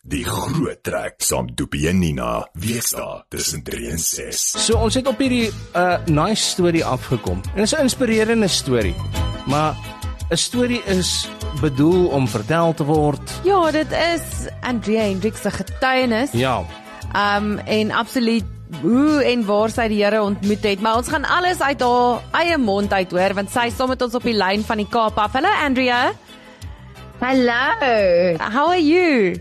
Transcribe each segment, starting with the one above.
Die Groot Trek saam Doopie en Nina, weekdae tussen 3 en 6. So ons het op hierdie nice storie afgekom. En dit is 'n inspirerende storie. Maar 'n storie is bedoel om vertel te word. Ja, dit is Andrea Hendricks se getuienis. Ja. En absoluut hoe en waar sy die Here ontmoet het. Maar ons gaan alles uit haar eie mond uit hoor, want sy is saam met ons op die lyn van die Kaap af. Hallo Andrea. Hello. How are you?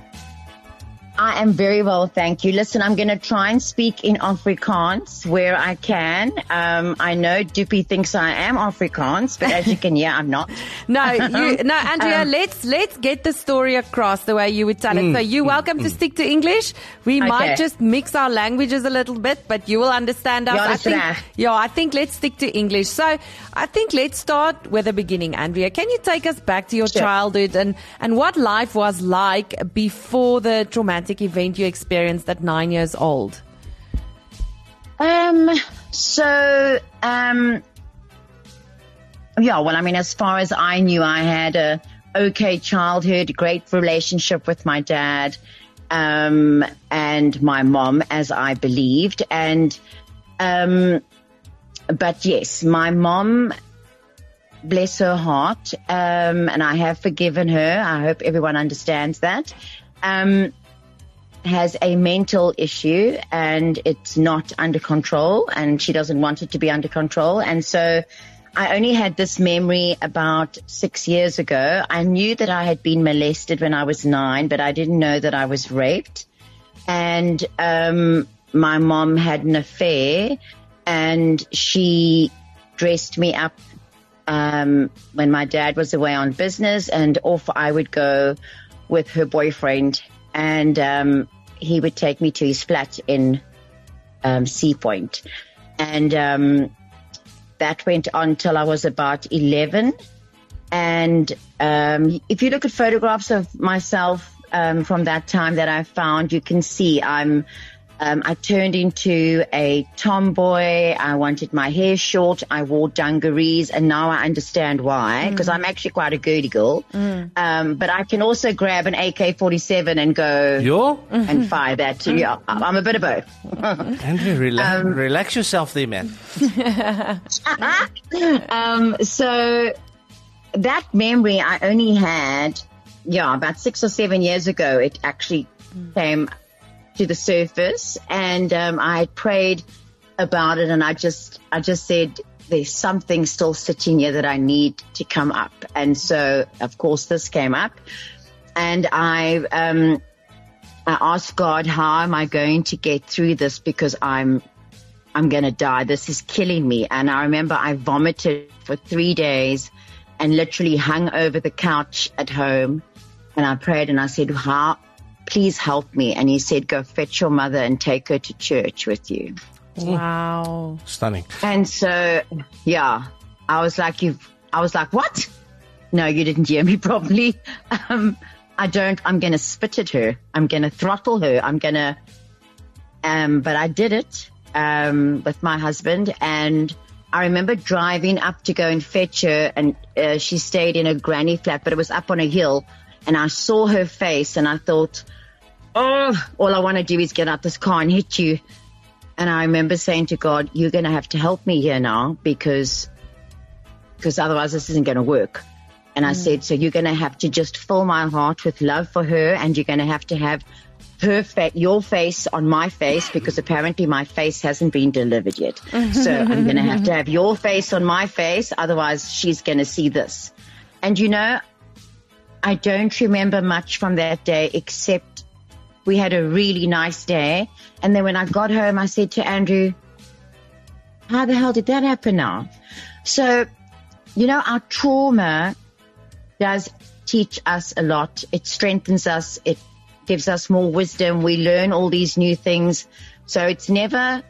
I am very well, thank you. Listen, I'm going to try and speak in Afrikaans where I can. I know Doopie thinks I am Afrikaans, but as you can hear, I'm not. No, Andrea, let's get the story across the way you would tell it. So you're welcome to stick to English. We might just mix our languages a little bit, but you will understand us. I think let's stick to English. So I think let's start with the beginning, Andrea. Can you take us back to your childhood and what life was like before the traumatic event you experienced at 9 years old? As far as I knew, I had a okay childhood, great relationship with my dad, and my mom, as I believed. But yes, my mom, bless her heart, and I have forgiven her. I hope everyone understands that. Has a mental issue and it's not under control, and she doesn't want it to be under control. And so I only had this memory about 6 years ago. I knew that I had been molested when I was 9, but I didn't know that I was raped. And my mom had an affair, and she dressed me up when my dad was away on business, and off I would go with her boyfriend, and he would take me to his flat in Sea Point. And that went on till I was about 11. And if you look at photographs of myself from that time that I found, you can see I turned into a tomboy. I wanted my hair short. I wore dungarees, and now I understand why, because I'm actually quite a girly girl. But I can also grab an AK-47 and go and fire that. Yeah, I'm a bit of both. Andrew, relax yourself there, man. So that memory I only had, about 6 or 7 years ago. It actually came to the surface, and I had prayed about it, and I just said, there's something still sitting here that I need to come up. And so of course this came up, and I asked God, how am I going to get through this, because I'm going to die. This is killing me. And I remember I vomited for 3 days and literally hung over the couch at home, and I prayed and I said, please help me. And he said, go fetch your mother and take her to church with you. Wow. Stunning. And so, I was like, what? No, you didn't hear me properly. I'm going to spit at her. I'm going to throttle her. But I did it, with my husband. And I remember driving up to go and fetch her, and she stayed in a granny flat, but it was up on a hill. And I saw her face, and I thought, all I want to do is get out this car and hit you. And I remember saying to God, you're going to have to help me here now, because otherwise this isn't going to work. And I said, so you're going to have to just fill my heart with love for her, and you're going to have your face on my face, because apparently my face hasn't been delivered yet. So I'm going to have your face on my face, otherwise she's going to see this. And I don't remember much from that day, except we had a really nice day. And then when I got home, I said to Andrew, how the hell did that happen now? So, our trauma does teach us a lot. It strengthens us. It gives us more wisdom. We learn all these new things. So it's never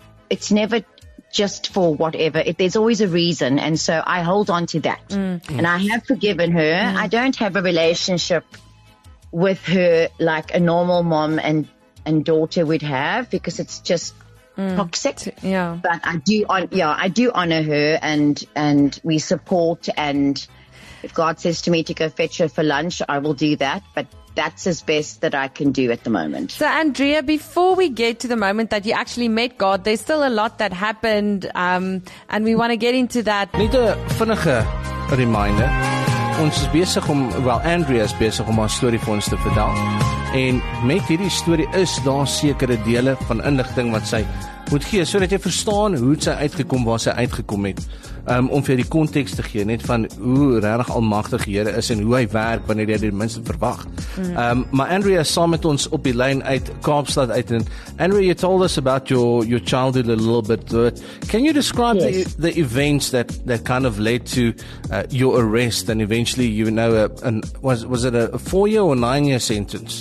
just for whatever. There's always a reason. And so I hold on to that. And I have forgiven her. I don't have a relationship with her like a normal mom and daughter would have, because it's just toxic. Yeah. But I do honor her, and we support, and if God says to me to go fetch her for lunch, I will do that. But that's as best that I can do at the moment. So, Andrea, before we get to the moment that you actually met God, there's still a lot that happened, and we want to get into that. Net 'n vinnige reminder. Ons is besig om, Andrea is besig om haar storie vir ons te vertel. En met hierdie storie is daar sekere dele van inligting wat sy moet gee, sodat jy verstaan hoe sy uitgekom, waar sy uitgekom het, om vir die konteks te gee, net van hoe regtig almagtig die Here is en hoe hy werk wanneer jy dit minste verwag. Maar Andrea is saam met ons op die lyn uit Kaapstad uit, en Andrea, you told us about your childhood a little bit. Can you describe the events that kind of led to your arrest and eventually, was it a 4-year or 9-year sentence?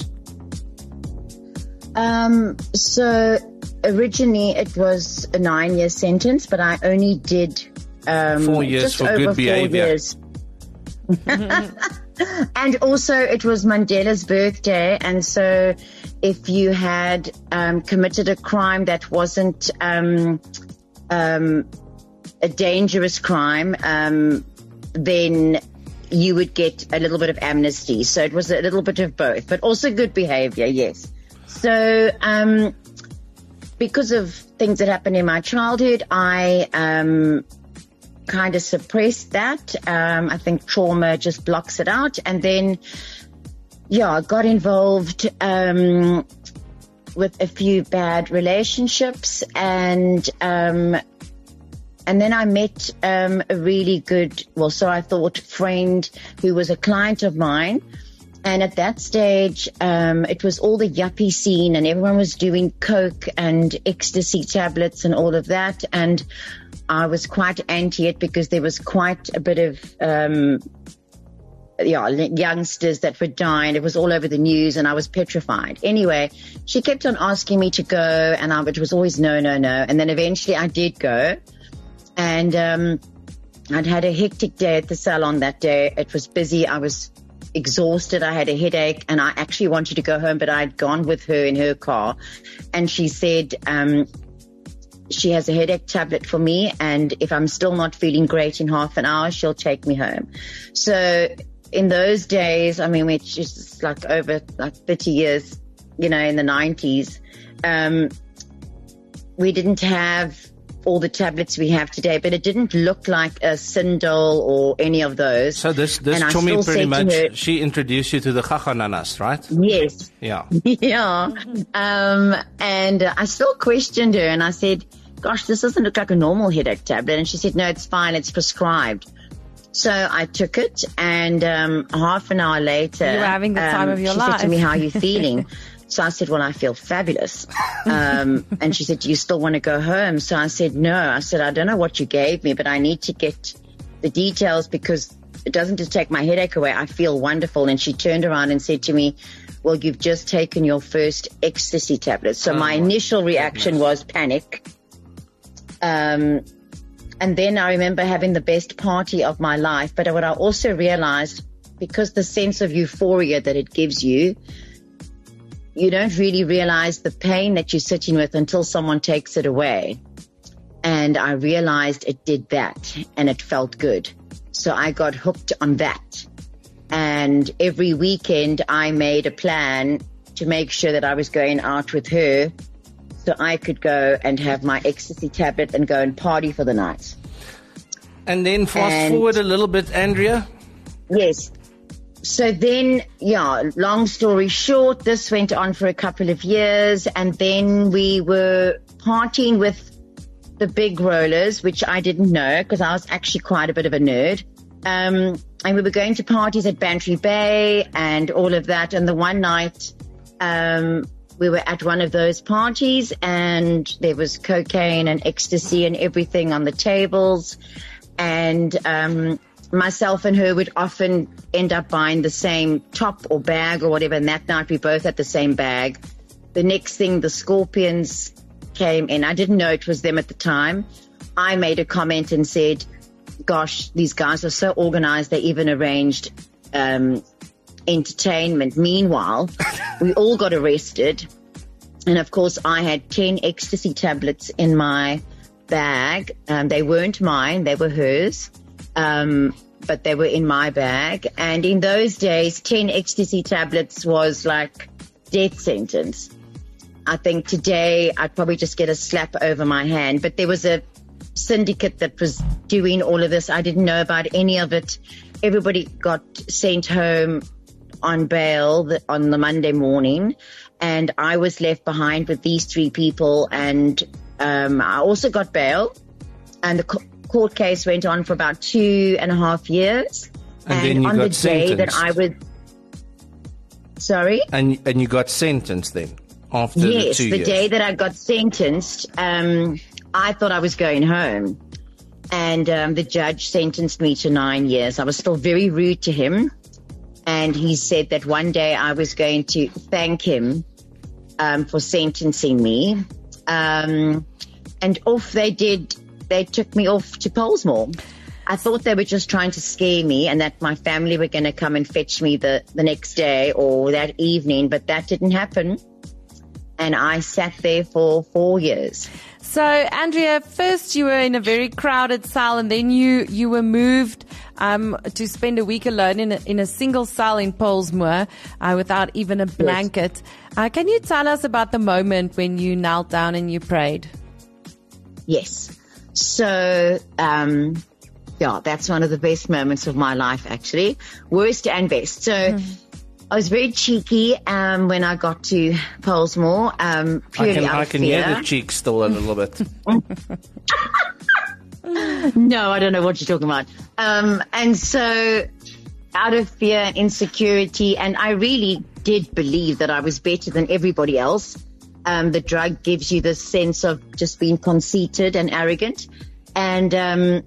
So originally it was a 9-year sentence, but I only did 4 years just for over good behavior. 4 years. And also it was Mandela's birthday, and so if you had committed a crime that wasn't a dangerous crime, then you would get a little bit of amnesty. So it was a little bit of both, but also good behavior, yes. So because of things that happened in my childhood, I kind of suppressed that. I think trauma just blocks it out. And then, I got involved with a few bad relationships, and then I met a really good, so I thought, friend who was a client of mine. And at that stage, it was all the yuppie scene, and everyone was doing coke and ecstasy tablets and all of that. And I was quite anti it because there was quite a bit of, youngsters that were dying. It was all over the news, and I was petrified. Anyway, she kept on asking me to go, and it was always no. And then eventually I did go, and I'd had a hectic day at the salon that day. It was busy. I was exhausted. I had a headache, and I actually wanted to go home, but I'd gone with her in her car, and she said she has a headache tablet for me, and if I'm still not feeling great in half an hour, she'll take me home. So in those days, which is over 30 years, in the 90s, we didn't have all the tablets we have today, but it didn't look like a Sindel or any of those. So this Chomi pretty much, she introduced you to the Gagananas, right? Yes. Yeah. Yeah. And I still questioned her, and I said, gosh, this doesn't look like a normal headache tablet. And she said, no, it's fine. It's prescribed. So I took it, and half an hour later, you were having the time of your life. She said to me, how are you feeling? So I said, well, I feel fabulous. And she said, do you still want to go home? So I said, no. I said, I don't know what you gave me, but I need to get the details because it doesn't just take my headache away. I feel wonderful. And she turned around and said to me, well, you've just taken your first ecstasy tablet. So my initial reaction was panic. And then I remember having the best party of my life. But what I also realized, because the sense of euphoria that it gives you, you don't really realize the pain that you're sitting with until someone takes it away. And I realized it did that, and it felt good. So I got hooked on that. And every weekend I made a plan to make sure that I was going out with her so I could go and have my ecstasy tablet and go and party for the night. And then fast forward a little bit, Andrea. Yes. So then, long story short, this went on for a couple of years, and then we were partying with the big rollers, which I didn't know because I was actually quite a bit of a nerd. And we were going to parties at Bantry Bay and all of that. And the one night, we were at one of those parties, and there was cocaine and ecstasy and everything on the tables. And myself and her would often end up buying the same top or bag or whatever, and that night we both had the same bag. The next thing, the Scorpions came in. I didn't know it was them at the time. I made a comment and said, gosh, these guys are so organized, they even arranged entertainment. Meanwhile, we all got arrested, and of course I had 10 ecstasy tablets in my bag. They weren't mine, they were hers. but they were in my bag. And in those days, 10 ecstasy tablets was like death sentence. I think today I'd probably just get a slap over my hand, but there was a syndicate that was doing all of this. I didn't know about any of it. Everybody got sent home on bail on the Monday morning, and I was left behind with these 3 people, and I also got bail, and the court case went on for about 2.5 years. And then you on got the day sentenced. that I was... Sorry? And you got sentenced then after the 2 years? Yes, the day that I got sentenced, I thought I was going home. And the judge sentenced me to 9 years. I was still very rude to him. And he said that one day I was going to thank him for sentencing me. And off they did. They took me off to Pollsmoor. I thought they were just trying to scare me and that my family were going to come and fetch me the next day or that evening, but that didn't happen. And I sat there for 4 years. So, Andrea, first you were in a very crowded cell, and then you were moved to spend a week alone in a single cell in Pollsmoor without even a blanket. Yes. Can you tell us about the moment when you knelt down and you prayed? Yes. So, that's one of the best moments of my life, actually. Worst and best. So, I was very cheeky when I got to Pollsmoor. I can hear the cheek still a little bit. No, I don't know what you're talking about. And so out of fear and insecurity, and I really did believe that I was better than everybody else. The drug gives you this sense of just being conceited and arrogant. And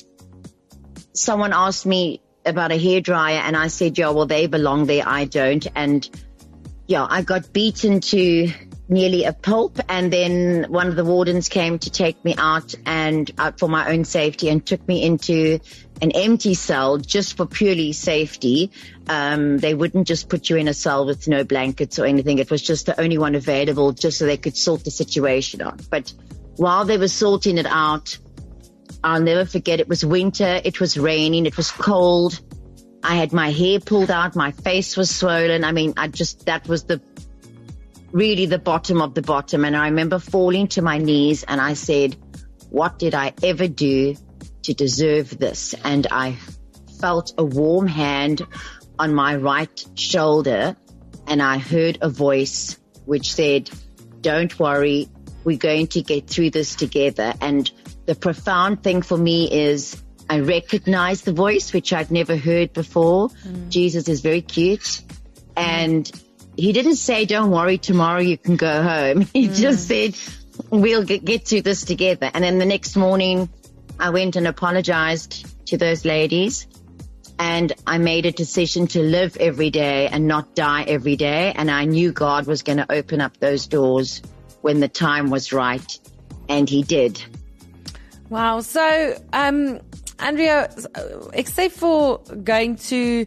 someone asked me about a hairdryer, and I said, yeah, well, they belong there, I don't. And yeah, I got beaten to nearly a pulp, and then one of the wardens came to take me out for my own safety and took me into an empty cell just for purely safety. They wouldn't just put you in a cell with no blankets or anything. It was just the only one available just so they could sort the situation out. But while they were sorting it out, I'll never forget, it was winter, it was raining, it was cold. I had my hair pulled out, my face was swollen. I mean, that was really the bottom of the bottom. And I remember falling to my knees and I said, what did I ever do to deserve this? And I felt a warm hand on my right shoulder, and I heard a voice which said, don't worry, we're going to get through this together. And the profound thing for me is I recognized the voice, which I'd never heard before. Jesus is very cute. And he didn't say, don't worry, tomorrow you can go home. He just said, we'll get through this together. And then the next morning, I went and apologized to those ladies. And I made a decision to live every day and not die every day. And I knew God was going to open up those doors when the time was right. And he did. Wow. So, Andrea, except for going to,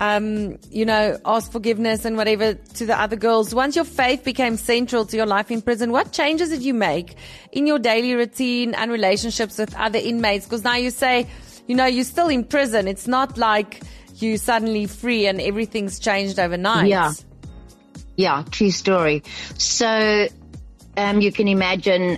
ask forgiveness and whatever to the other girls, once your faith became central to your life in prison, what changes did you make in your daily routine and relationships with other inmates? Because now you say, you're still in prison. It's not like you suddenly free and everything's changed overnight. Yeah, true story. So, you can imagine,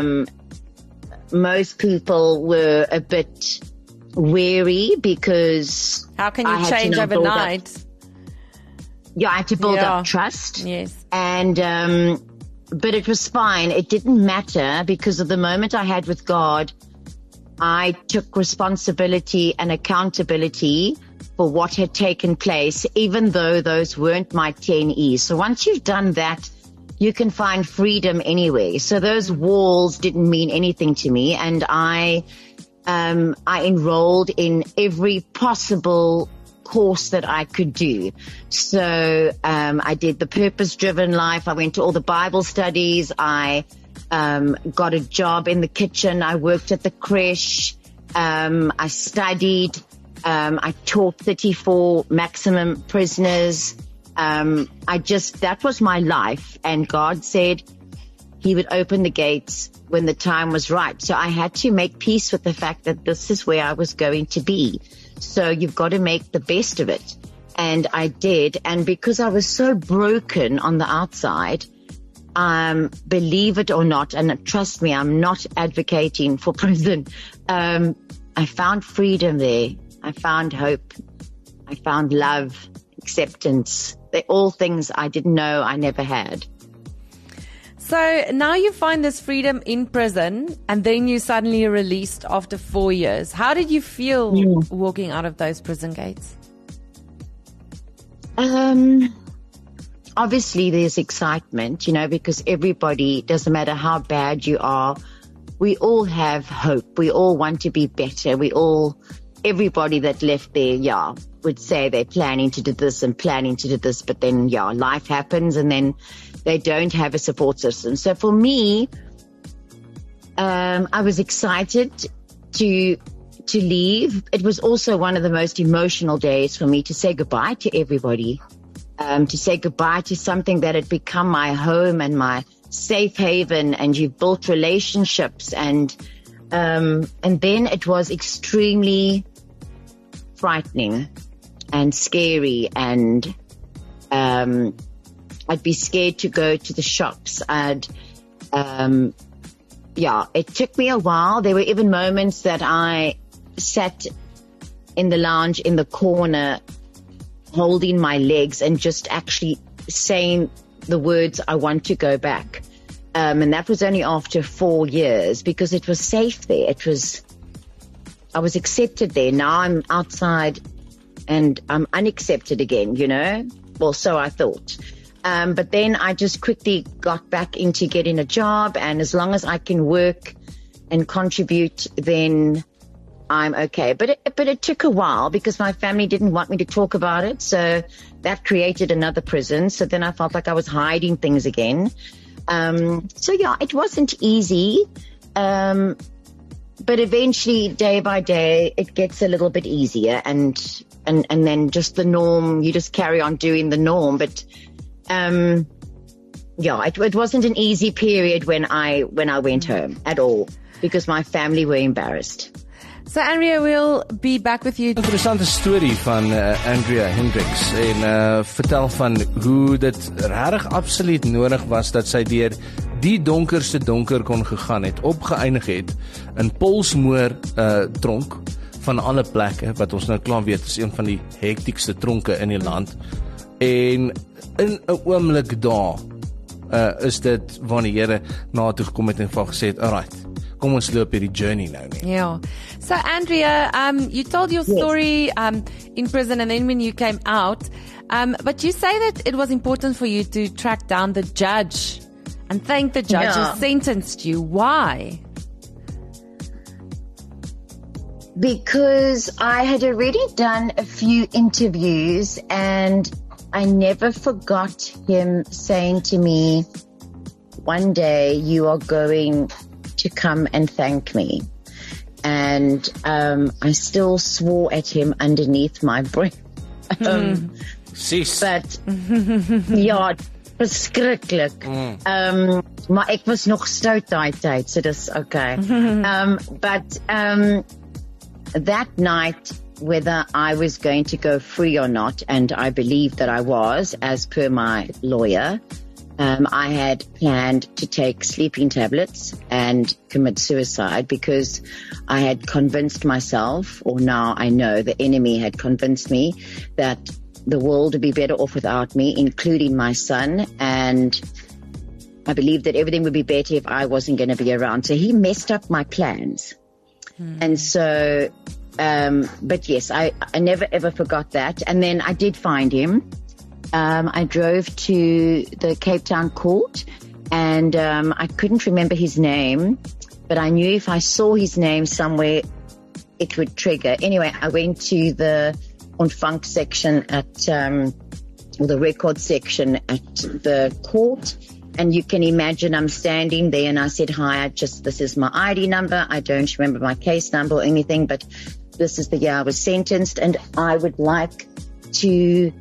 most people were a bit wary because how can you change overnight? I had to build up trust. Yes. And but it was fine. It didn't matter because of the moment I had with God, I took responsibility and accountability for what had taken place, even though those weren't my 10 E's. So once you've done that, you can find freedom anyway. So those walls didn't mean anything to me. And I enrolled in every possible course that I could do. So, I did the purpose-driven life. I went to all the Bible studies. I, got a job in the kitchen. I worked at the creche. I studied. I taught 34 maximum prisoners. That was my life, and God said he would open the gates when the time was right. So I had to make peace with the fact that this is where I was going to be. So you've got to make the best of it. And I did. And because I was so broken on the outside, believe it or not, and trust me, I'm not advocating for prison. I found freedom there. I found hope. I found love, acceptance. They're all things I didn't know I never had. So now you find this freedom in prison, and then you suddenly released after 4 years. How did you feel walking out of those prison gates? Obviously there's excitement, because everybody, doesn't matter how bad you are, we all have hope. We all want to be better. Everybody that left there, would say they're planning to do this and planning to do this, but then, life happens and then they don't have a support system. So for me, I was excited to leave. It was also one of the most emotional days for me to say goodbye to everybody, to say goodbye to something that had become my home and my safe haven, and you've built relationships, and then it was extremely frightening and scary, and I'd be scared to go to the shops. It took me a while. There were even moments that I sat in the lounge in the corner holding my legs and just actually saying the words, I want to go back. And that was only after 4 years, because it was safe there. I was accepted there. Now I'm outside and I'm unaccepted again, Well, so I thought. But then I just quickly got back into getting a job, and as long as I can work and contribute, then I'm okay. But it took a while because my family didn't want me to talk about it. So that created another prison. So then I felt like I was hiding things again. It wasn't easy. But eventually, day by day, it gets a little bit easier, and then just the norm, you just carry on doing the norm. But, it wasn't an easy period when I went home at all, because my family were embarrassed. So Andrea, we'll be back with you. Interessante storie van Andrea Hendricks, en vertel van hoe dit regtig absoluut nodig was dat sy deur die donkerste donker kon gegaan het, opgeëindig het in Pollsmoor tronk van alle plekke, wat ons nou klaar weet is een van die hektiekste tronke in die land. En in 'n oomblik daar is dit waar die Here na toe gekom het en van gesê het, alright, kom ons loop hierdie journey nou nie. Yeah. So Andrea, you told your story in prison and then when you came out, but you say that it was important for you to track down the judge and thank the judge who sentenced you. Why? Because I had already done a few interviews, and I never forgot him saying to me, one day you are going to come and thank me. And I still swore at him underneath my breath. But verskriklik. Maar ek was nog stout daai tyd, so dis okay. But that night, whether I was going to go free or not, and I believed that I was, as per my lawyer, I had planned to take sleeping tablets and commit suicide, because I had convinced myself, or now I know the enemy had convinced me, that the world would be better off without me, including my son, and I believed that everything would be better if I wasn't going to be around. So he messed up my plans. And so, but yes, I never ever forgot that. And then I did find him. I drove to the Cape Town court, and I couldn't remember his name, but I knew if I saw his name somewhere, it would trigger. Anyway, I went to the ontvang section or the record section at the court, and you can imagine I'm standing there, and I said, hi, this is my ID number. I don't remember my case number or anything, but this is the year I was sentenced, and I would like to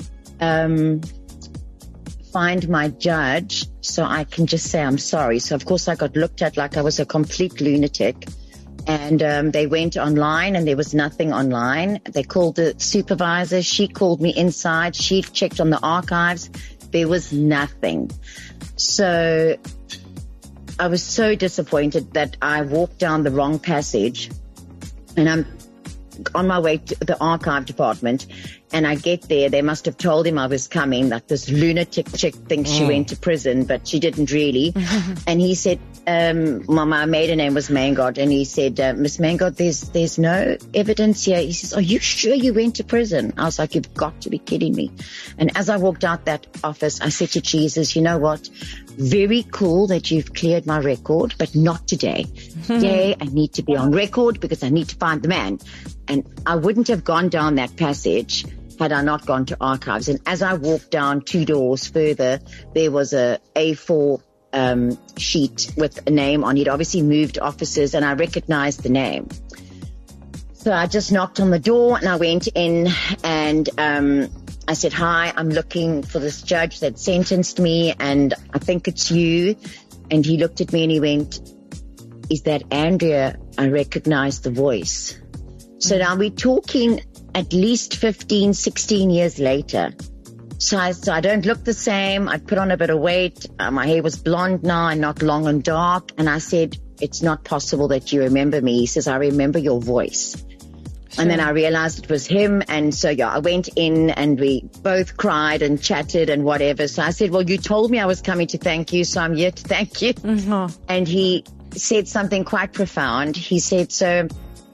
find my judge so I can just say I'm sorry. So of course I got looked at like I was a complete lunatic. And they went online and there was nothing online. They called the supervisor. She called me inside. She checked on the archives. There was nothing. So I was so disappointed that I walked down the wrong passage, and I'm on my way to the archive department, and I get there. They must have told him I was coming, like this lunatic chick thinks she went to prison, but she didn't really. And he said, my maiden name was Mangard, and he said, Miss Mangard, there's no evidence here. He says, are you sure you went to prison? I was like, you've got to be kidding me. And as I walked out that office, I said to Jesus, you know what? Very cool that you've cleared my record, but not today. Today I need to be on record because I need to find the man. And I wouldn't have gone down that passage had I not gone to archives. And as I walked down 2 doors further, there was a A4 sheet with a name on it. Obviously moved officers, and I recognized the name. So I just knocked on the door and I went in, and I said, hi, I'm looking for this judge that sentenced me, and I think it's you. And he looked at me and he went, is that Andrea? I recognized the voice. So now we're talking at least 15, 16 years later. So I don't look the same. I put on a bit of weight. My hair was blonde now and not long and dark. And I said, it's not possible that you remember me. He says, I remember your voice. Sure. And then I realized it was him. And so, I went in and we both cried and chatted and whatever. So I said, well, you told me I was coming to thank you, so I'm here to thank you. And he said something quite profound. He said, so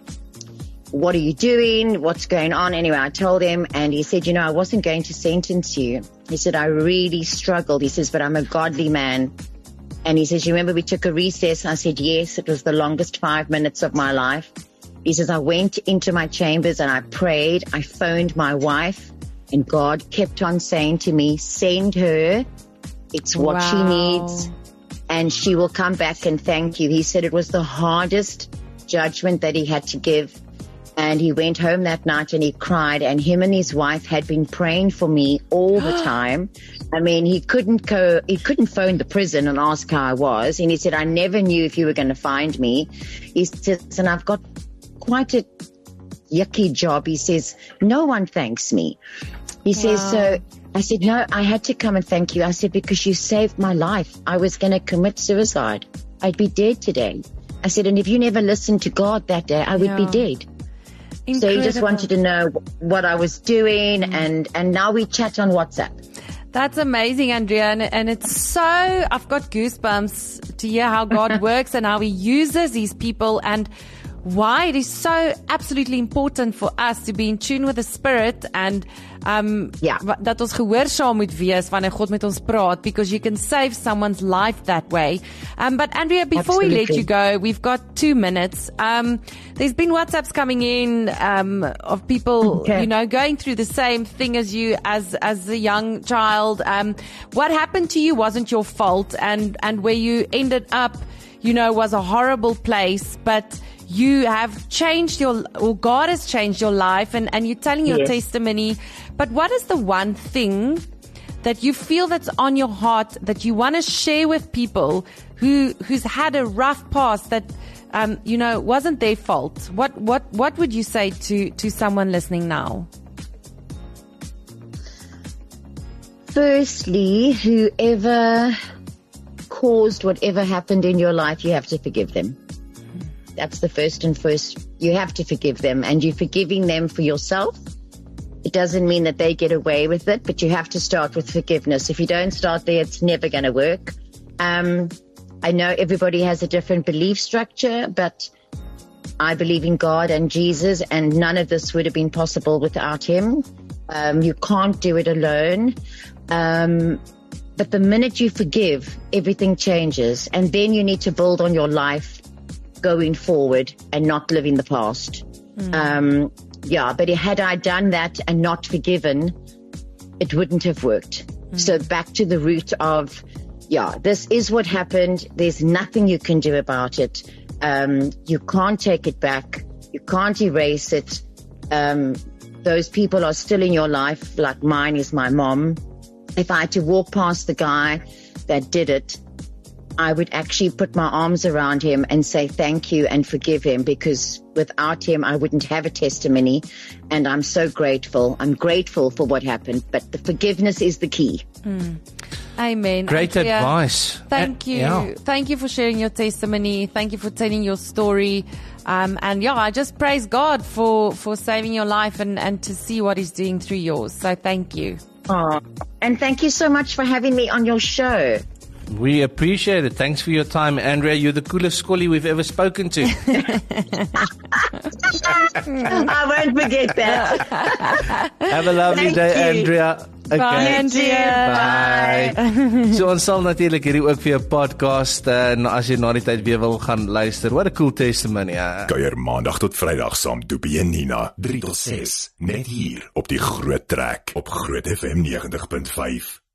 what are you doing? What's going on? Anyway, I told him, and he said, I wasn't going to sentence you. He said, I really struggled. He says, but I'm a godly man. And he says, you remember we took a recess? I said, yes, it was the longest 5 minutes of my life. He says, I went into my chambers and I prayed. I phoned my wife, and God kept on saying to me, send her. It's what she needs, and she will come back and thank you. He said it was the hardest judgment that he had to give. And he went home that night and he cried, and him and his wife had been praying for me all the time. I mean, he couldn't phone the prison and ask how I was. And he said, I never knew if you were going to find me. He says, and I've got quite a yucky job. He says, no one thanks me. He says, so I said, no, I had to come and thank you. I said, because you saved my life. I was going to commit suicide. I'd be dead today. I said, and if you never listened to God that day, I would be dead. Incredible. So he just wanted to know what I was doing, and now we chat on WhatsApp. That's amazing, Andrea. And it's so, I've got goosebumps to hear how God works and how he uses these people, and why it is so absolutely important for us to be in tune with the Spirit, and dat ons gehoorsaam moet wees wanneer God met ons praat, because you can save someone's life that way. But Andrea, before we let you go, we've got 2 minutes. There's been WhatsApps coming in of people, going through the same thing as you as a young child. What happened to you wasn't your fault, and where you ended up, was a horrible place, but you have changed God has changed your life, and you're telling your testimony. But what is the one thing that you feel that's on your heart that you want to share with people who's had a rough past that, wasn't their fault? What would you say to someone listening now? Firstly, whoever caused whatever happened in your life, you have to forgive them. That's the first. You have to forgive them, and you're forgiving them for yourself. It doesn't mean that they get away with it, but you have to start with forgiveness. If you don't start there, it's never going to work. I know everybody has a different belief structure, but I believe in God and Jesus, and none of this would have been possible without him. You can't do it alone. But the minute you forgive, everything changes, and then you need to build on your life going forward and not live in the past. But had I done that and not forgiven, it wouldn't have worked. So back to the root of, this is what happened. There's nothing you can do about it. You can't take it back. You can't erase it. Those people are still in your life, like mine is my mom. If I had to walk past the guy that did it, I would actually put my arms around him and say thank you and forgive him, because without him, I wouldn't have a testimony. And I'm so grateful. I'm grateful for what happened, but the forgiveness is the key. Amen. Great advice. Thank you. Yeah. Thank you for sharing your testimony. Thank you for telling your story. And I just praise God for saving your life and to see what He's doing through yours. So thank you. Oh, and thank you so much for having me on your show. We appreciate it. Thanks for your time, Andrea. You're the coolest Scully we've ever spoken to. I won't forget that. Have a lovely day, Andrea. Okay. Bye, Andrea. Bye. So ons sal natuurlik hierdie ook vir 'n podcast en as jy na die tyd weer wil gaan luister. What a cool testimony. Kuier maandag tot Vrydag saam Doopie en Nina 3 tot 6 net hier op die Groot Trek op Groot FM 90.5.